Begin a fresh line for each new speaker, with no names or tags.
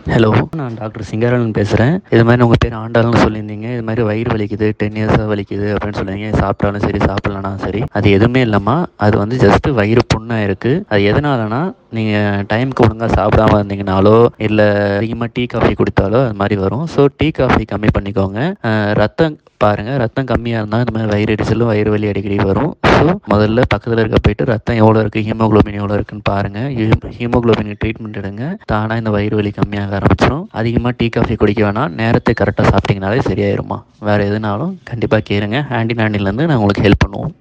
Hello, நான் doctor Singaravelan பேசுகிறேன். இது மாதிரி உங்கள் பேர் ஆண்டாள்னு சொல்லியிருந்தீங்க. இது மாதிரி வயிறு வலிக்குது, 10 இயர்ஸாக வலிக்குது அப்படின்னு சொல்லியிருந்தீங்க. சாப்பிட்டாலும் சரி, சாப்பிட்லனாலும் சரி. அது எதுவுமே இல்லைம்மா. அது வந்து ஜஸ்ட்டு வயிறு புண்ணாக இருக்குது. அது எதனாலனா, நீங்கள் டைமுக்கு ஒழுங்கா சாப்பிடாம இருந்தீங்கனாலோ, இல்லை அதிகமாக டீ, காஃபி குடித்தாலோ அது மாதிரி வரும். ஸோ டீ, காஃபி கம்மி பண்ணிக்கோங்க. ரத்தம் பாருங்கள், ரத்தம் கம்மியாக இருந்தால் இந்த மாதிரி வயிறு எரிச்சலும், வயிறு வலி அடிக்கடி வரும். ஸோ முதல்ல பக்கத்தில் இருக்க போயிட்டு ரத்தம் எவ்வளோ இருக்குது, ஹீமோகுளோபின் எவ்வளோ இருக்குன்னு பாருங்கள். ஹீமோகுளோபினுக்கு ட்ரீட்மெண்ட் எடுங்க. தானாக இந்த வயிறு வலி கம்மியாக ஆரம்பிச்சிடும். அதிகமாக டீ, காஃபி குடிக்க வேணாம். நேரத்துக்கு கரெக்டாக சாப்பிட்டீங்கனாலே சரியாயிரும்மா. வேறு எதுனாலும் கண்டிப்பாக கேளுங்க. ஹேண்டிலேருந்து நான் உங்களுக்கு ஹெல்ப் பண்ணுவோம்.